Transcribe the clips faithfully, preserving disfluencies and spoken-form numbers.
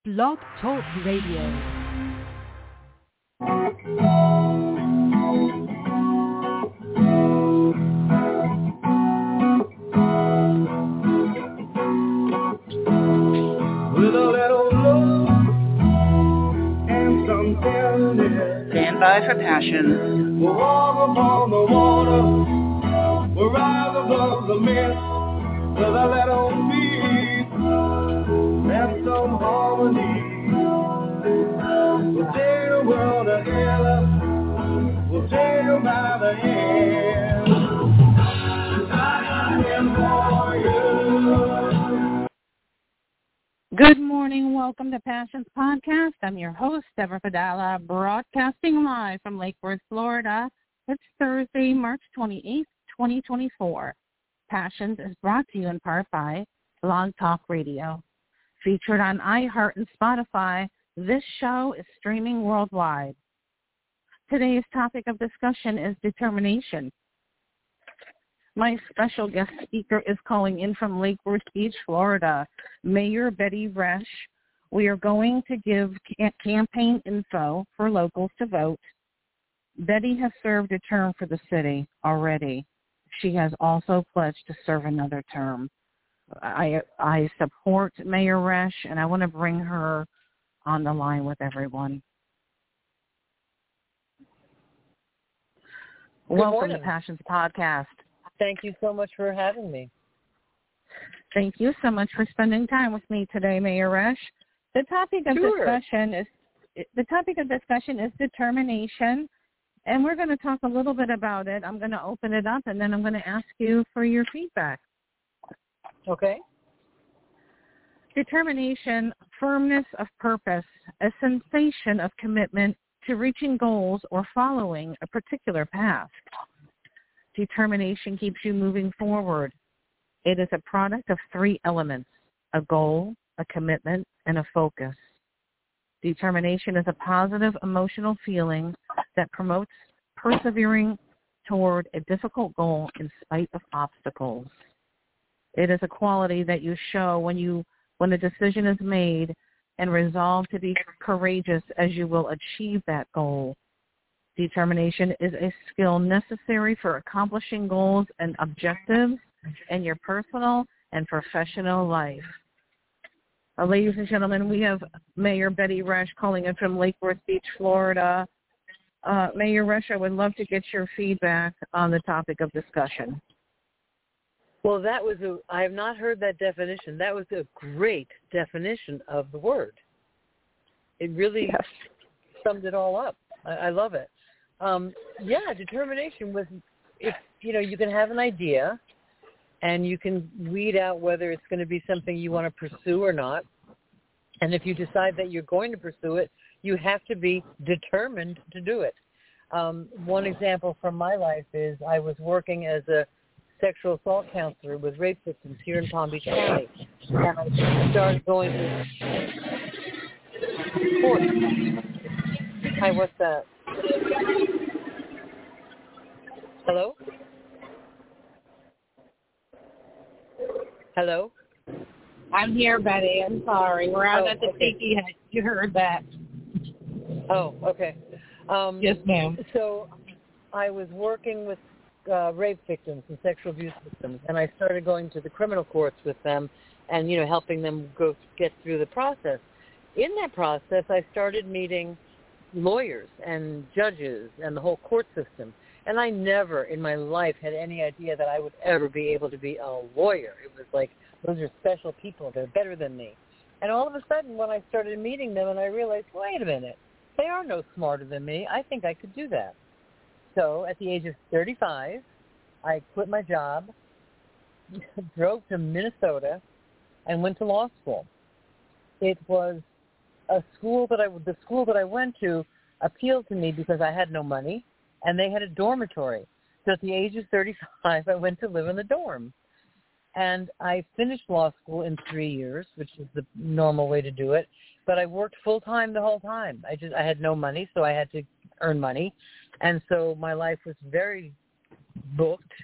Blog Talk Radio. Stand by for passion. We'll walk upon the water. We'll rise above the mist with a little peace and some harmony. We'll take the world together. We'll take them by the hand. I am for you. Good morning. Welcome to Passions Podcast. I'm your host, Deborah Fadala, broadcasting live from Lake Worth, Florida. It's Thursday, March twenty-eighth, twenty twenty-four. Passions is brought to you in part by Blog Talk Radio. Featured on iHeart and Spotify, this show is streaming worldwide. Today's topic of discussion is determination. My special guest speaker is calling in from Lake Worth Beach, Florida, Mayor Betty Resch. We are going to give ca- campaign info for locals to vote. Betty has served a term for the city already. She has also pledged to serve another term. I I support Mayor Resch, and I want to bring her on the line with everyone. Good Welcome morning. to Passions Podcast. Thank you so much for having me. Thank you so much for spending time with me today, Mayor Resch. The topic of Sure. discussion is the topic of discussion is determination, and we're going to talk a little bit about it. I'm going to open it up, and then I'm going to ask you for your feedback. Okay. Determination, firmness of purpose, a sensation of commitment to reaching goals or following a particular path. Determination keeps you moving forward. It is a product of three elements: a goal, a commitment, and a focus. Determination is a positive emotional feeling that promotes persevering toward a difficult goal in spite of obstacles. It is a quality that you show when you when a decision is made and resolve to be courageous as you will achieve that goal. Determination is a skill necessary for accomplishing goals and objectives in your personal and professional life. Uh, ladies and gentlemen, we have Mayor Betty Resch calling in from Lake Worth Beach, Florida. Uh, Mayor Resch, I would love to get your feedback on the topic of discussion. Well, that was a, I have not heard that definition. That was a great definition of the word. It really Yes. summed it all up. I, I love it. Um, yeah, determination was, if, you know, you can have an idea and you can weed out whether it's going to be something you want to pursue or not. And if you decide that you're going to pursue it, you have to be determined to do it. Um, one example from my life is I was working as a sexual assault counselor with rape victims here in Palm Beach County. And I started going to court. Hi, what's that? Hello? Hello? I'm here, Betty. I'm sorry. We're out Oh, at the okay. tiki hut. You heard that. Oh, okay. Um, Yes, ma'am. So I was working with uh, rape victims and sexual abuse victims, and I started going to the criminal courts with them and, you know, helping them go get through the process. In that process, I started meeting lawyers and judges and the whole court system. And I never in my life had any idea that I would ever be able to be a lawyer. It was like, those are special people. They're better than me. And all of a sudden, when I started meeting them and I realized, wait a minute, they are no smarter than me. I think I could do that. So at the age of thirty-five, I quit my job, drove to Minnesota, and went to law school. It was a school that I, the school that I went to appealed to me because I had no money, and they had a dormitory. So at the age of thirty-five, I went to live in the dorm. And I finished law school in three years, which is the normal way to do it. But I worked full-time the whole time. I just I had no money, so I had to earn money. And so my life was very booked.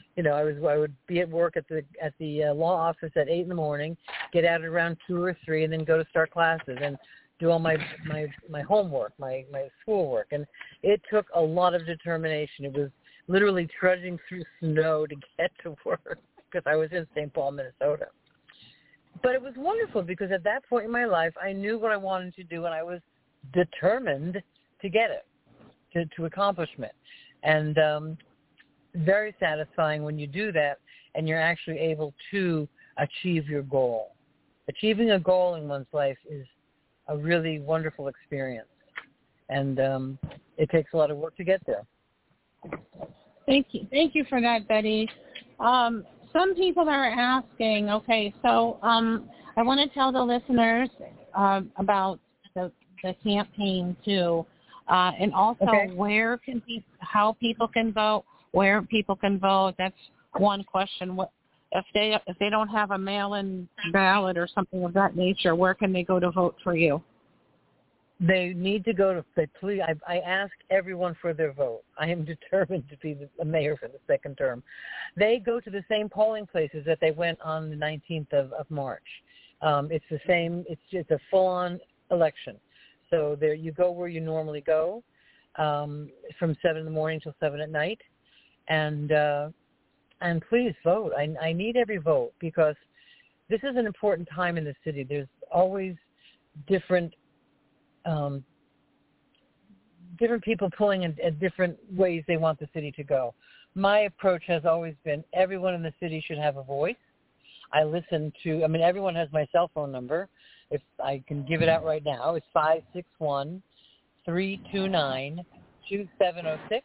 You know, I was I would be at work at the at the uh, law office at eight in the morning, get out at around two or three, and then go to start classes and do all my my my homework, my my schoolwork, and it took a lot of determination. It was literally trudging through snow to get to work because I was in Saint Paul, Minnesota. But it was wonderful because at that point in my life, I knew what I wanted to do, and I was determined to get it, to to accomplishment, and um, very satisfying when you do that and you're actually able to achieve your goal. Achieving a goal in one's life is a really wonderful experience, and um, it takes a lot of work to get there. Thank you. Thank you for that, Betty. Um, some people are asking, okay, so um, I want to tell the listeners uh, about the, the campaign, too, uh, and also okay. where can pe- how people can vote, where people can vote. That's one question. What if they if they don't have a mail-in ballot or something of that nature, where can they go to vote for you? They need to go to, they please, I, I ask everyone for their vote. I am determined to be the, the mayor for the second term. They go to the same polling places that they went on the nineteenth of, of March. Um, it's the same, it's just a full-on election. So there you go where you normally go, um, from seven in the morning till seven at night. And uh, and please vote. I, I need every vote because this is an important time in the city. There's always different um, different people pulling in, in different ways they want the city to go. My approach has always been everyone in the city should have a voice. I listen to, I mean, everyone has my cell phone number. If I can give it out right now, it's five six one, three two nine, two seven zero six.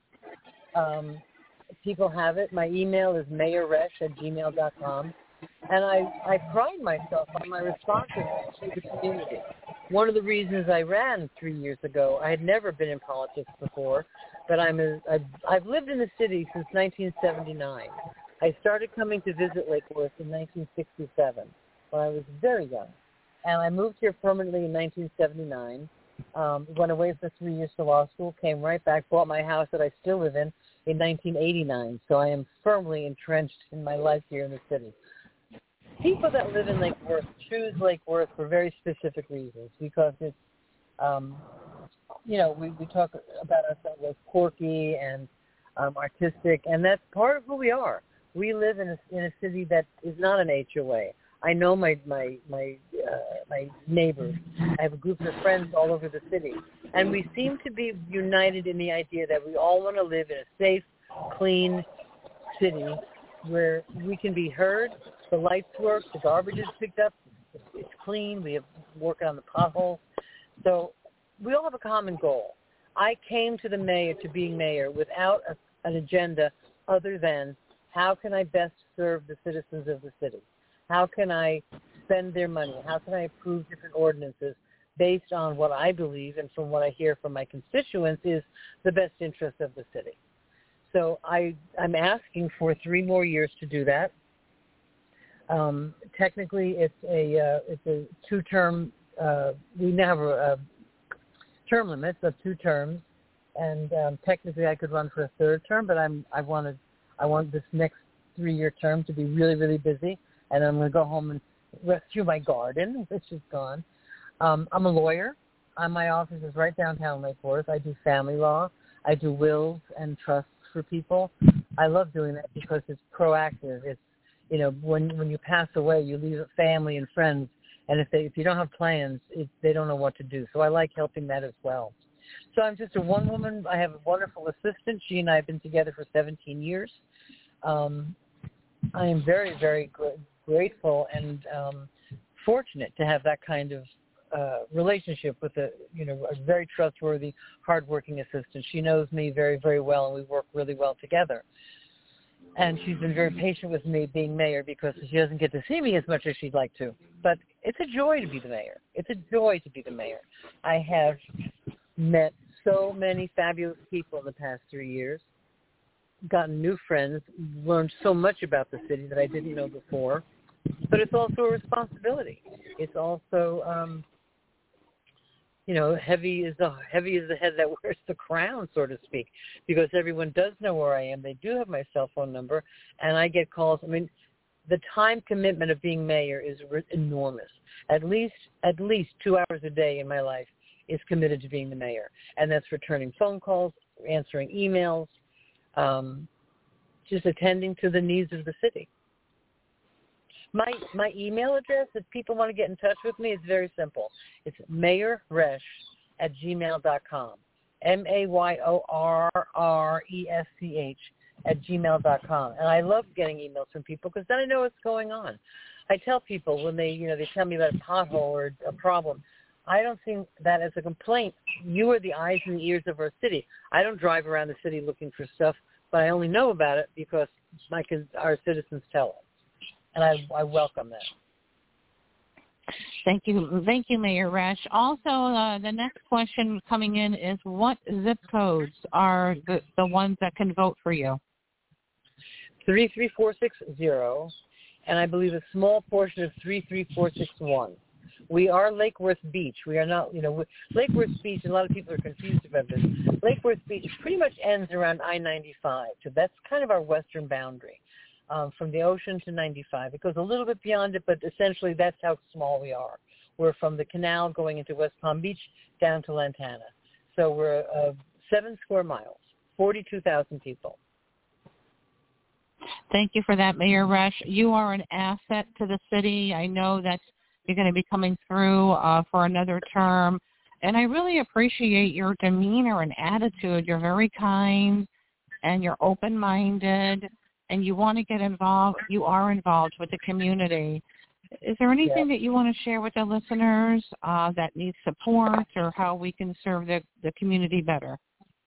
Um, people have it. My email is mayorresh at gmail dot com. And I, I pride myself on my responsiveness to the community. One of the reasons I ran three years ago, I had never been in politics before, but I'm a, I've, I've lived in the city since nineteen seventy-nine. I started coming to visit Lake Worth in nineteen sixty-seven when I was very young. And I moved here permanently in nineteen seventy-nine, um, went away for three years to law school, came right back, bought my house that I still live in in nineteen eighty-nine. So I am firmly entrenched in my life here in the city. People that live in Lake Worth choose Lake Worth for very specific reasons because it's, um, you know, we, we talk about ourselves as quirky and um, artistic, and that's part of who we are. We live in a, in a city that is not an H O A. I know my my my uh, my neighbors. I have a group of friends all over the city, and we seem to be united in the idea that we all want to live in a safe, clean city where we can be heard. The lights work, the garbage is picked up, it's clean. We have working on the potholes, so we all have a common goal. I came to the mayor to being mayor without a, an agenda other than how can I best serve the citizens of the city. How can I spend their money? How can I approve different ordinances based on what I believe and from what I hear from my constituents is the best interest of the city? So I, I'm asking for three more years to do that. Um, technically, it's a uh, it's a two-term. Uh, we now have a, a term limits of two terms, and um, technically, I could run for a third term. But I'm I wanted I want this next three-year term to be really really busy. And I'm going to go home and rescue my garden, which is gone. Um, I'm a lawyer. Uh, my office is right downtown Lake Worth. I do family law. I do wills and trusts for people. I love doing that because it's proactive. It's, you know, when when you pass away, you leave a family and friends, and if they if you don't have plans, it, they don't know what to do. So I like helping that as well. So I'm just a one-woman. I have a wonderful assistant. She and I have been together for seventeen years. Um, I am very, very good. grateful and um, fortunate to have that kind of uh, relationship with a, you know, a very trustworthy, hardworking assistant. She knows me very, very well, and we work really well together. And she's been very patient with me being mayor because she doesn't get to see me as much as she'd like to. But it's a joy to be the mayor. It's a joy to be the mayor. I have met so many fabulous people in the past three years, gotten new friends, learned so much about the city that I didn't know before. But it's also a responsibility. It's also um, you know, heavy is the heavy is the head that wears the crown, so to speak, because everyone does know where I am. They do have my cell phone number, and I get calls. I mean, the time commitment of being mayor is enormous. At least at least two hours a day in my life is committed to being the mayor, and that's returning phone calls, answering emails, um, just attending to the needs of the city. My my email address, if people want to get in touch with me, is very simple. It's mayorresch at gmail dot com. M A Y O R R E S C H at gmail dot com. And I love getting emails from people because then I know what's going on. I tell people when they, you know, they tell me about a pothole or a problem, I don't see that as a complaint. You are the eyes and the ears of our city. I don't drive around the city looking for stuff, but I only know about it because my, our citizens tell us. And I, I welcome that. Thank you. Thank you, Mayor Resch. Also, uh, the next question coming in is what zip codes are the, the ones that can vote for you? three three four six zero, and I believe a small portion of three three four six one. We are Lake Worth Beach. We are not, you know, Lake Worth Beach, and a lot of people are confused about this. Lake Worth Beach pretty much ends around I ninety-five, so that's kind of our western boundary. Um, from the ocean to ninety-five. It goes a little bit beyond it, but essentially that's how small we are. We're from the canal going into West Palm Beach down to Lantana. So we're uh, seven square miles, forty-two thousand people. Thank you for that, Mayor Resch. You are an asset to the city. I know that you're going to be coming through uh, for another term, and I really appreciate your demeanor and attitude. You're very kind, and you're open-minded, and you want to get involved, you are involved with the community. Is there anything Yeah. that you want to share with the listeners uh, that needs support or how we can serve the, the community better?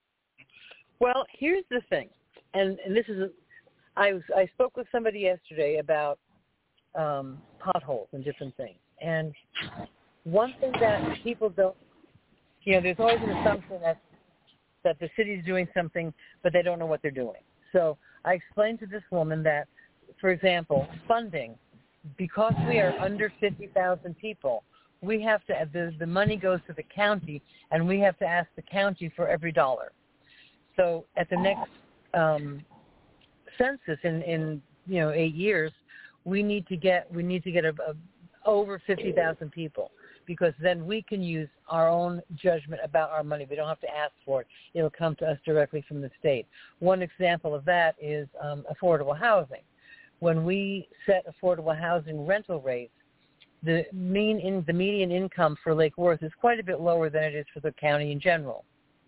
Well, here's the thing, and, and this is, a, I, was, I spoke with somebody yesterday about um, potholes and different things. And one thing that people don't, you know, there's always an assumption that, that the city's doing something, but they don't know what they're doing. So I explained to this woman that, for example, funding, because we are under fifty thousand people, we have to, the, the money goes to the county, and we have to ask the county for every dollar. So at the next um, census in, in, you know, eight years, we need to get, we need to get a, a, over fifty thousand people, because then we can use our own judgment about our money. We don't have to ask for it. It'll come to us directly from the state. One example of that is um, affordable housing. When we set affordable housing rental rates, the mean in, the median income for Lake Worth is quite a bit lower than it is for the county in general.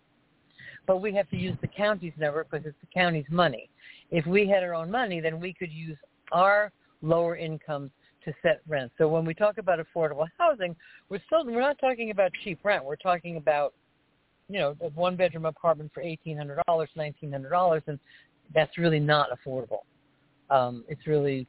But we have to use the county's number because it's the county's money. If we had our own money, then we could use our lower incomes to set rent. So when we talk about affordable housing, we're still we're not talking about cheap rent. We're talking about, you know, a one bedroom apartment for eighteen hundred dollars, nineteen hundred dollars, and that's really not affordable. Um, it's really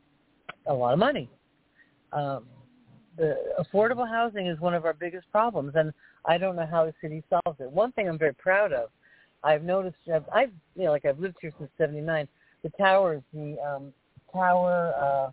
a lot of money. Um, the affordable housing is one of our biggest problems, and I don't know how the city solves it. One thing I'm very proud of, I've noticed, I've, I've you know, like I've lived here since seventy-nine. The towers, the um, tower. Uh,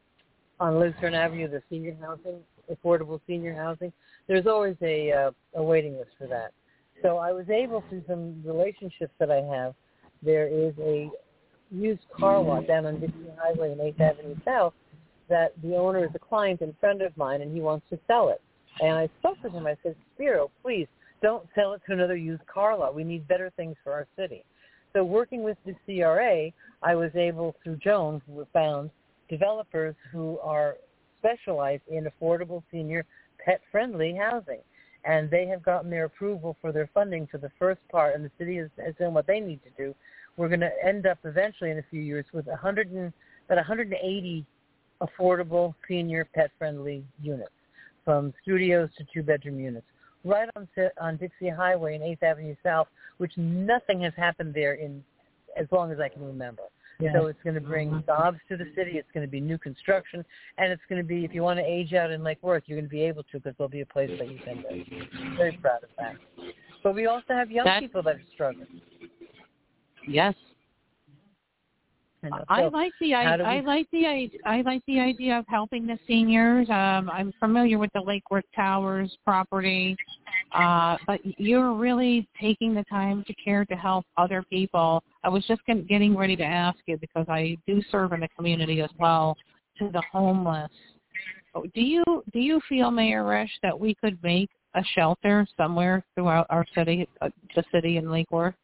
on Lucerne Avenue, the senior housing, affordable senior housing, there's always a, uh, a waiting list for that. So I was able, through some relationships that I have, there is a used car lot down on Dixie Highway in eighth Avenue South that the owner is a client and friend of mine, and he wants to sell it. And I spoke with him. I said, Spiro, please don't sell it to another used car lot. We need better things for our city. So working with the C R A, I was able, through Joan, who found developers who are specialized in affordable senior pet-friendly housing. And they have gotten their approval for their funding for the first part, and the city has, has done what they need to do. We're going to end up eventually in a few years with one hundred and, about one hundred eighty affordable senior pet-friendly units, from studios to two-bedroom units, right on on Dixie Highway in eighth Avenue South, which nothing has happened there in as long as I can remember. Yes. So it's going to bring jobs to the city. It's going to be new construction, and it's going to be, if you want to age out in Lake Worth, you're going to be able to, because there'll be a place that you can live. Very proud of that. But we also have young That's, people that are struggling. Yes. You know, so I like the I, we, I like the I like the idea of helping the seniors. Um, I'm familiar with the Lake Worth Towers property, Uh, but you're really taking the time to care to help other people. I was just getting ready to ask you, because I do serve in the community as well, to the homeless. Do you do you feel, Mayor Resch, that we could make a shelter somewhere throughout our city, uh, the city in Lake Worth?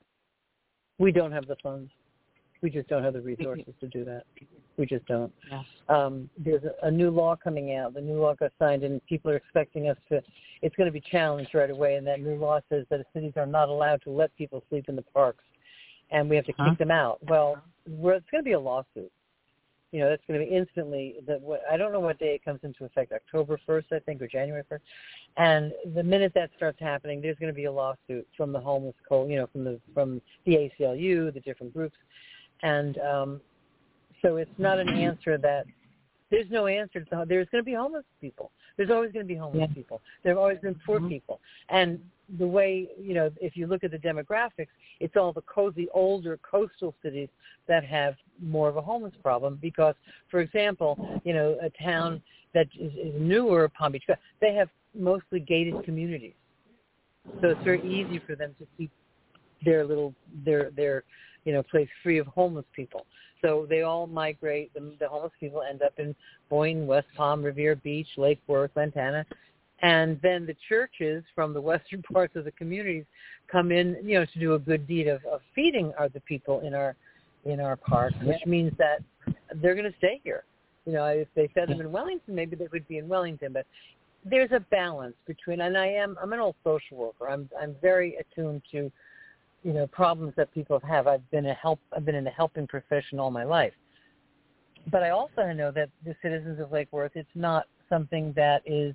We don't have the funds. We just don't have the resources to do that. We just don't. Yeah. Um, there's a, a new law coming out. The new law got signed, and people are expecting us to, it's going to be challenged right away, and that new law says that cities are not allowed to let people sleep in the parks, and we have to huh? kick them out. Well, we're, it's going to be a lawsuit. You know, that's going to be instantly, the, I don't know what day it comes into effect, October first, I think, or January first. And the minute that starts happening, there's going to be a lawsuit from the homeless, co- you know, from the from the A C L U, the different groups. And um, so it's not an answer that, there's no answer. To, there's going to be homeless people. There's always going to be homeless yeah. people. There have always been poor mm-hmm. people. And the way, you know, if you look at the demographics, it's all the cozy, older coastal cities that have more of a homeless problem because, for example, you know, a town that is, is newer, Palm Beach, they have mostly gated communities. So it's very easy for them to keep their little, their, their, you know, place free of homeless people. So they all migrate. The, the homeless people end up in Boynton, West Palm, Revere Beach, Lake Worth, Lantana. And then the churches from the western parts of the communities come in, you know, to do a good deed of, of feeding our, the people in our in our parks, which means that they're going to stay here. You know, if they fed them in Wellington, maybe they would be in Wellington. But there's a balance between, and I am, I'm an old social worker. I'm I'm very attuned to, you know, problems that people have. I've been a help. I've been in the helping profession all my life. But I also know that the citizens of Lake Worth, it's not something that is,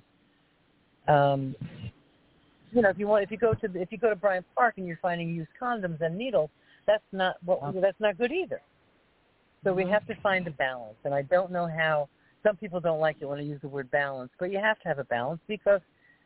um, you know, if you want, if you go to if you go to Bryant Park and you're finding used condoms and needles, that's not what that's not good either. So we have to find a balance, and I don't know how. Some people don't like it when I use the word balance, but you have to have a balance because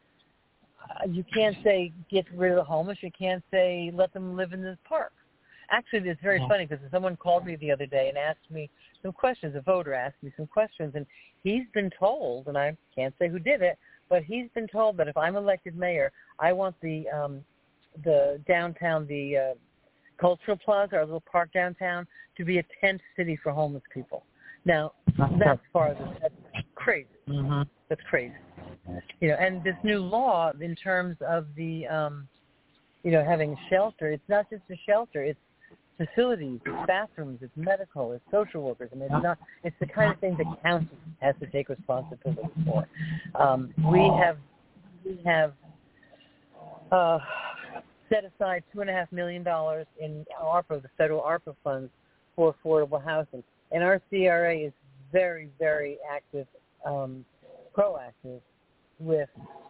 uh, you can't say get rid of the homeless. You can't say let them live in this park. Actually, it's very yeah. funny because someone called me the other day and asked me some questions. A voter asked me some questions, and he's been told, and I can't say who did it, but he's been told that if I'm elected mayor, I want the um, the downtown, the uh, Cultural Plaza, our little park downtown, to be a tent city for homeless people. Now, that's far, that's crazy. Mm-hmm. That's crazy. You know, and this new law in terms of the, um, you know, having shelter, it's not just a shelter. It's facilities, it's bathrooms, it's medical, it's social workers. I mean, it's not. It's the kind of thing that county has to take responsibility for. Um, we have, we have uh, set aside two and a half million dollars in ARPA, the federal ARPA funds, for affordable housing. And our C R A is very, very active, um, proactive with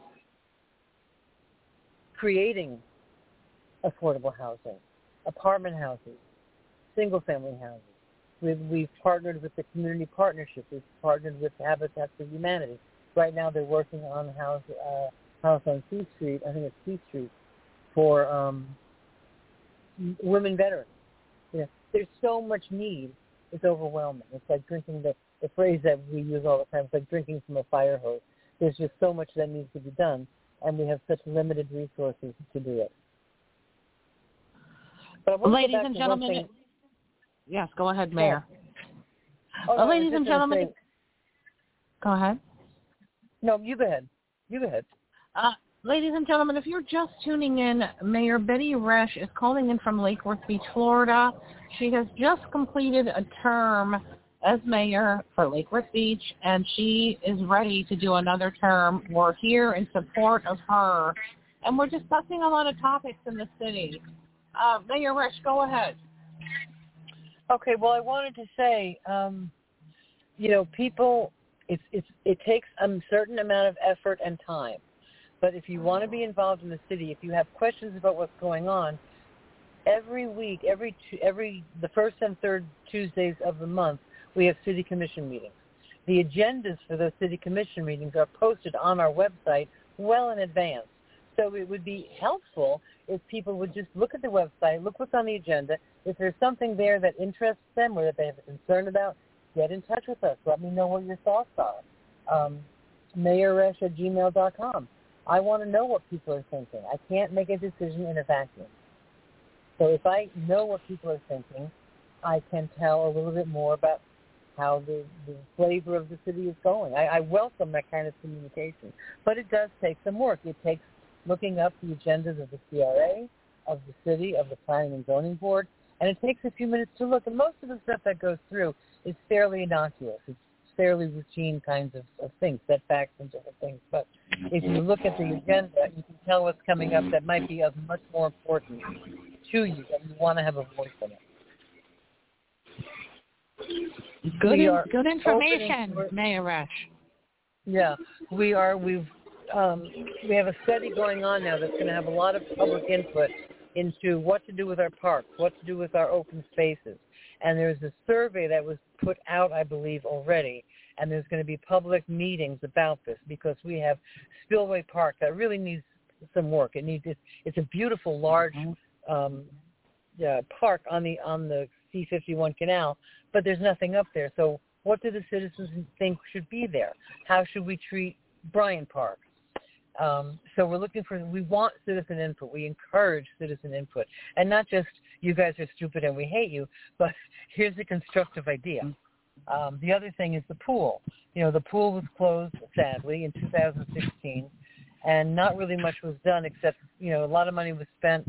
creating affordable housing, apartment houses, single-family houses. We've, we've partnered with the Community Partnership. We've partnered with Habitat for Humanity. Right now they're working on a house, uh, house on C Street, I think it's C Street, for um, women veterans. You know, there's so much need. It's overwhelming. It's like drinking the, the phrase that we use all the time. It's like drinking from a fire hose. There's just so much that needs to be done, and we have such limited resources to do it. But I want ladies to go back and to gentlemen, one thing. Yes, go ahead, Mayor. Oh, no, uh, ladies and gentlemen, say, go ahead. No, you go ahead. You go ahead. Uh, ladies and gentlemen, if you're just tuning in, Mayor Betty Resch is calling in from Lake Worth Beach, Florida. She has just completed a term as mayor for Lake Worth Beach, and she is ready to do another term. We're here in support of her, and we're discussing a lot of topics in the city. Uh, Mayor Resch, go ahead. Okay, well, I wanted to say, um, you know, people, it's, it's, it takes a certain amount of effort and time. But if you want to be involved in the city, if you have questions about what's going on, every week, every every the first and third Tuesdays of the month, we have city commission meetings. The agendas for those city commission meetings are posted on our website well in advance. So it would be helpful if people would just look at the website, look what's on the agenda. If there's something there that interests them or that they have a concern about, get in touch with us. Let me know what your thoughts are. Um, mayor resch at gmail dot com. I want to know what people are thinking. I can't make a decision in a vacuum. So if I know what people are thinking, I can tell a little bit more about how the, the flavor of the city is going. I, I welcome that kind of communication. But it does take some work. It takes looking up the agendas of the C R A, of the city, of the Planning and Zoning Board, and it takes a few minutes to look. And most of the stuff that goes through is fairly innocuous. It's fairly routine kinds of, of things, setbacks and different things. But if you look at the agenda, you can tell what's coming up that might be of much more importance to you, and you want to have a voice in it. Good, We in, are good information, opening- Mayor Resch. Yeah, we are. We've um, we have a study going on now that's going to have a lot of public input into what to do with our parks, what to do with our open spaces. And there's a survey that was put out, I believe, already, and there's going to be public meetings about this because we have Spillway Park that really needs some work. It needs it's, it's a beautiful, large um, uh, park on the on the C fifty-one canal, but there's nothing up there. So what do the citizens think should be there? How should we treat Bryant Park? Um, so we're looking for, we want citizen input. We encourage citizen input. And not just, you guys are stupid and we hate you, but here's a constructive idea. Um, the other thing is the pool. You know, the pool was closed, sadly, in two thousand sixteen, and not really much was done except, you know, a lot of money was spent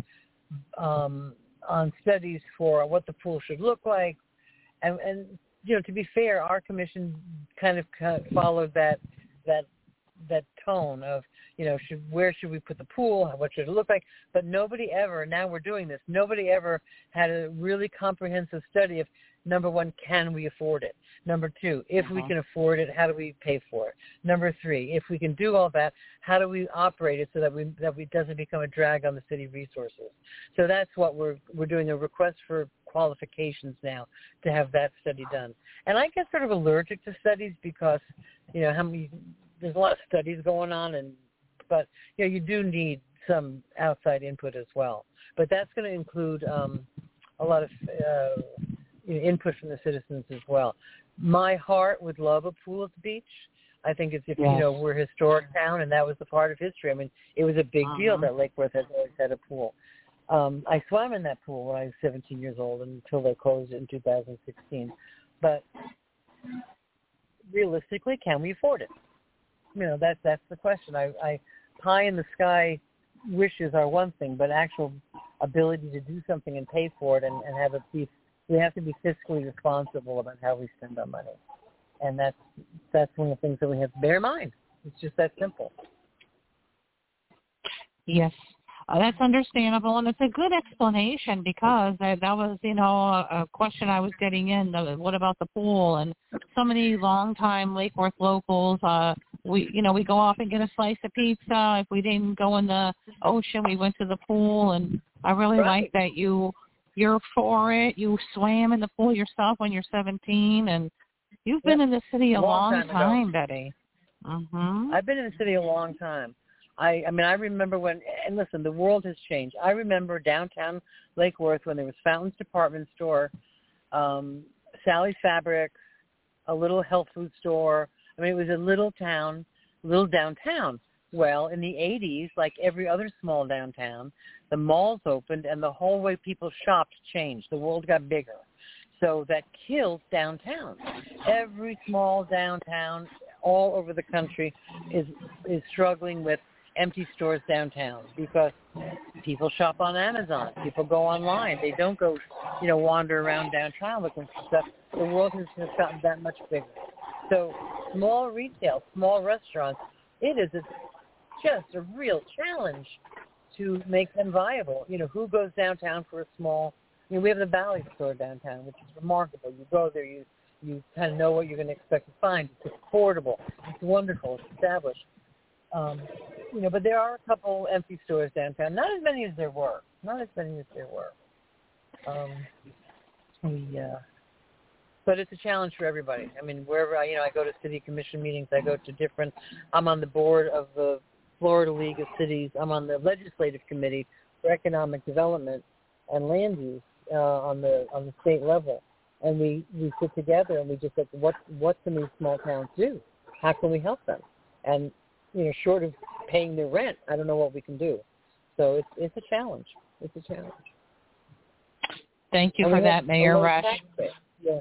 um, on studies for what the pool should look like. And, and, you know, to be fair, our commission kind of, kind of followed that that that tone of, you know, should, where should we put the pool? What should it look like? But nobody ever, now we're doing this, nobody ever had a really comprehensive study of, number one, can we afford it? Number two, if uh-huh. we can afford it, how do we pay for it? Number three, if we can do all that, how do we operate it so that we that we doesn't become a drag on the city resources? So that's what we're we're doing, a request for qualifications now to have that study done. And I get sort of allergic to studies because, you know, how many there's a lot of studies going on, and but you know you do need some outside input as well. But that's going to include um, a lot of uh, you know, input from the citizens as well. My heart would love a pool at the beach. I think it's if yes. you know we're a historic town, and that was a part of history. I mean, it was a big uh-huh. deal that Lake Worth has always had a pool. Um, I swam in that pool when I was seventeen years old until they closed it in two thousand sixteen. But realistically, can we afford it? You know, that's that's the question. I, I pie in the sky wishes are one thing, but actual ability to do something and pay for it and, and have it be, we have to be fiscally responsible about how we spend our money. And that's that's one of the things that we have to bear in mind. It's just that simple. Yes. Uh, that's understandable, and it's a good explanation because uh, that was, you know, a, a question I was getting in. Uh, what about the pool? And so many longtime Lake Worth locals, uh, we, you know, we go off and get a slice of pizza. If we didn't go in the ocean, we went to the pool, and I really right. like that you, you're for it. You swam in the pool yourself when you're seventeen, and you've been yep. in the city a, a long, long time, time Betty. Mm-hmm. I've been in the city a long time. I, I mean, I remember when, and listen, the world has changed. I remember downtown Lake Worth when there was Fountains Department Store, um, Sally's Fabrics, a little health food store. I mean, it was a little town, little downtown. Well, in the eighties, like every other small downtown, the malls opened and the whole way people shopped changed. The world got bigger. So that killed downtown. Every small downtown all over the country is is struggling with empty stores downtown because people shop on Amazon. People go online. They don't go, you know, wander around downtown looking for stuff. The world has just gotten that much bigger. So small retail, small restaurants, it is a, just a real challenge to make them viable. You know, who goes downtown for a small, you know, we have the Valley store downtown, which is remarkable. You go there, you, you kind of know what you're going to expect to find. It's affordable. It's wonderful. It's established. Um, you know, but there are a couple empty stores downtown. Not as many as there were. Not as many as there were. Um, we, uh, but it's a challenge for everybody. I mean, wherever I, you know, I go to city commission meetings, I go to different. I'm on the board of the Florida League of Cities. I'm on the legislative committee for economic development and land use uh, on the on the state level. And we, we sit together and we just say, what what can these small towns do? How can we help them? And you know, short of paying their rent, I don't know what we can do. So it's it's a challenge. It's a challenge. Thank you and for that, Mayor Rush. Yeah.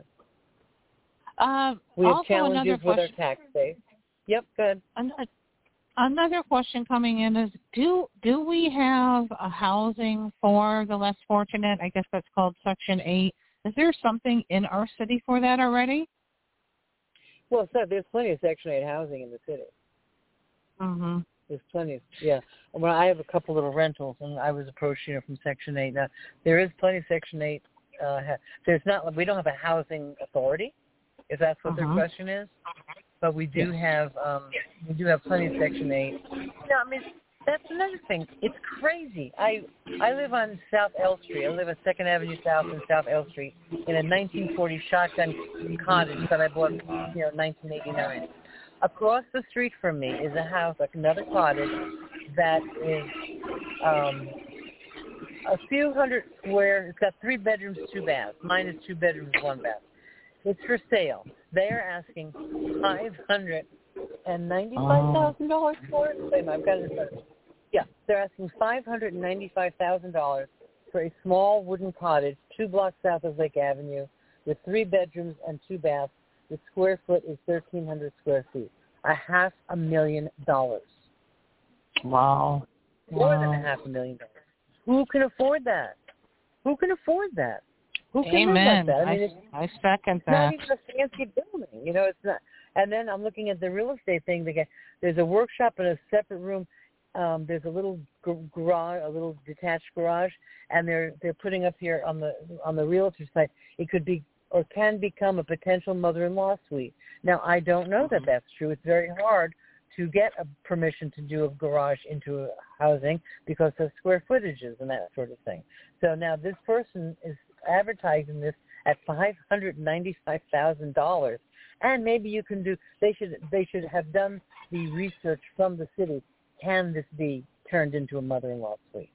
Uh, we have also challenges with question. our tax base. Yep, good. Another question coming in is, do do we have a housing for the less fortunate? I guess that's called Section eight. Is there something in our city for that already? Well, so there's plenty of Section eight housing in the city. Mm-hmm. There's plenty of, yeah. Well, I have a couple little rentals, and I was approached, you know, from Section eight. Now, there is plenty of Section eight. Uh, there's not, we don't have a housing authority, if that's what uh-huh. their question is. But we do have, um, we do have plenty of Section eight. No, I mean, that's another thing. It's crazy. I I live on South L Street. I live on Second Avenue South and South L Street in a nineteen forty shotgun cottage that I bought, you know, nineteen eighty-nine. Across the street from me is a house, like another cottage, that is um, a few hundred square. It's got three bedrooms, two baths. Mine is two bedrooms, one bath. It's for sale. They are asking five hundred and ninety-five thousand dollars for it. Wait a minute, I've got it in front of me. Yeah, they're asking five hundred and ninety-five thousand dollars for a small wooden cottage, two blocks south of Lake Avenue, with three bedrooms and two baths. The square foot is thirteen hundred square feet. A half a million dollars. Wow. More wow. than a half a million dollars. Who can afford that? Who can afford that? Who can Amen. live like that? I mean, it's I, I second that. not even a fancy building. You know, it's not. And then I'm looking at the real estate thing. There's a workshop in a separate room. Um, there's a little garage, a little detached garage, and they're they're putting up here on the on the realtor site. It could be or can become a potential mother-in-law suite. Now, I don't know that that's true. It's very hard to get a permission to do a garage into a housing because of square footages and that sort of thing. So now this person is advertising this at five hundred ninety-five thousand dollars, and maybe you can do. They should they should have done the research from the city. Can this be turned into a mother-in-law suite?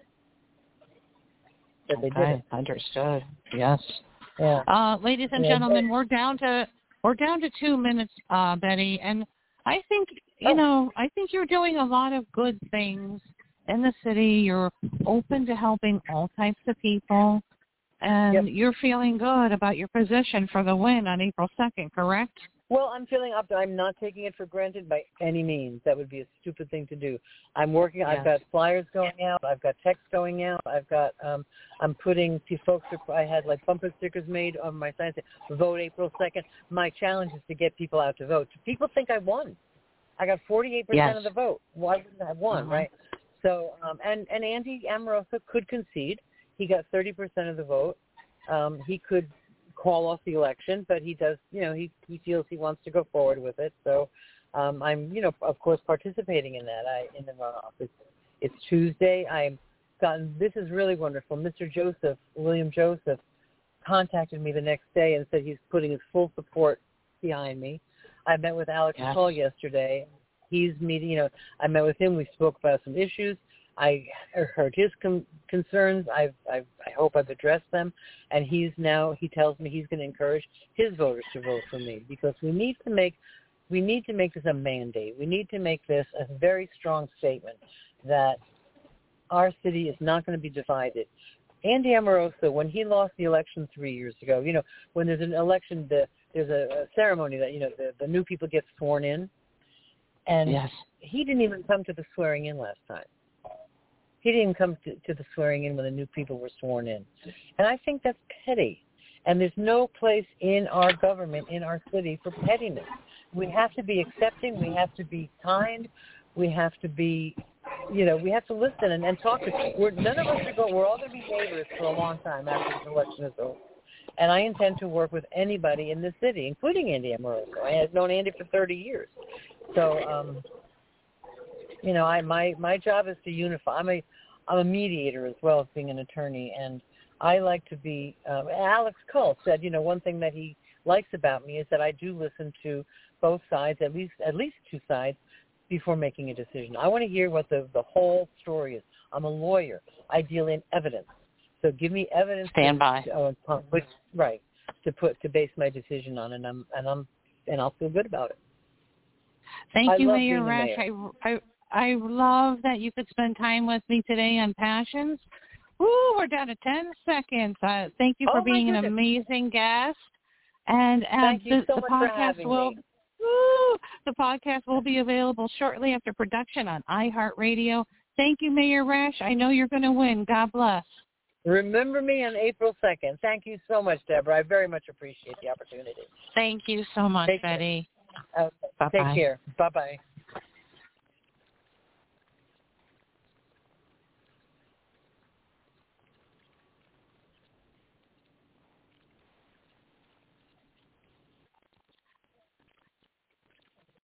But they okay, didn't. Understood. Yes. Yeah. Uh, ladies and yeah, gentlemen, but, we're down to we're down to two minutes, uh, Betty, and I think you oh. know I think you're doing a lot of good things in the city. You're open to helping all types of people, and yep. you're feeling good about your position for the win on April second, correct? Well, I'm feeling up. I'm not taking it for granted by any means. That would be a stupid thing to do. I'm working. Yes. I've got flyers going out. I've got text going out. I've got. Um, I'm putting to folks. I had like bumper stickers made on my sign. Vote April second. My challenge is to get people out to vote. People think I won. I got forty-eight percent yes. of the vote. Why wouldn't I have won, uh-huh. right? So, um, and and Andy Amoroso could concede. He got thirty percent of the vote. Um, he could call off the election, but he does, you know, he, he feels he wants to go forward with it. So um, I'm, you know, of course, participating in that I, in the runoff. It's, it's Tuesday. I've gotten, this is really wonderful. Mister Joseph, William Joseph, contacted me the next day and said he's putting his full support behind me. I met with Alex yes. Paul yesterday. He's meeting, you know, I met with him. We spoke about some issues. I heard his com- concerns. I've, I've, I hope I've addressed them. And he's now, he tells me he's going to encourage his voters to vote for me because we need to make, we need to make this a mandate. We need to make this a very strong statement that our city is not going to be divided. Andy Amoroso, when he lost the election three years ago, you know, when there's an election, the, there's a, a ceremony that, you know, the, the new people get sworn in. And yes. he didn't even come to the swearing in last time. He didn't come to, to the swearing in when the new people were sworn in. And I think that's petty. And there's no place in our government, in our city, for pettiness. We have to be accepting. We have to be kind. We have to be, you know, we have to listen and, and talk to we're None of us are going, we're all going to be neighbors for a long time after this election is over. And I intend to work with anybody in this city, including Andy Amoroso. I have known Andy for thirty years. So, um, you know, I my, my job is to unify. I'm a I'm a mediator as well as being an attorney, and I like to be. Um, Alex Cull said, you know, one thing that he likes about me is that I do listen to both sides, at least at least two sides, before making a decision. I want to hear what the the whole story is. I'm a lawyer. I deal in evidence, so give me evidence. Stand by. To, uh, which, right to put to base my decision on, and I'm and I'm and I'll feel good about it. Thank I you, love Mayor being the Resch. mayor. I, I, I love that you could spend time with me today on Passions. Woo, we're down to ten seconds. Uh, thank you for Oh, my being an goodness. amazing guest. And uh, Thank you the, so the much for podcast having will me. woo, the podcast will be available shortly after production on iHeartRadio. Thank you, Mayor Resch. I know you're going to win. God bless. Remember me on April second. Thank you so much, Deborah. I very much appreciate the opportunity. Thank you so much, Take Betty. Care. Uh, Bye-bye. take care. Bye-bye.